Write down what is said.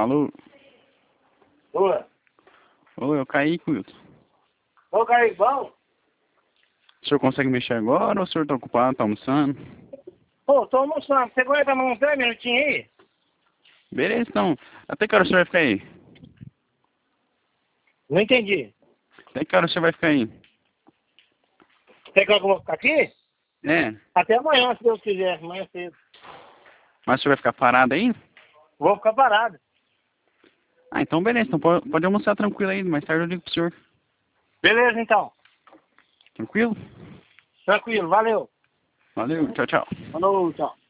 Alô? Oi. Oi, eu caí, Wilton. Ô, Kaique, bom? O senhor consegue mexer agora ou o senhor tá ocupado, tá almoçando? Pô, tô almoçando. Você aguenta mais uns 10 minutinhos aí? Beleza, então. Até que hora o senhor vai ficar aí? Não entendi. Até que hora o senhor vai ficar aí? Você quer que eu vou ficar aqui? É. Até amanhã, se Deus quiser. Amanhã cedo. Mas o senhor vai ficar parado aí? Vou ficar parado. Ah, então beleza. Então pode almoçar tranquilo aí. Mais tarde eu ligo pro senhor. Beleza, então. Tranquilo? Tranquilo, valeu. Valeu, tchau, tchau. Falou, tchau.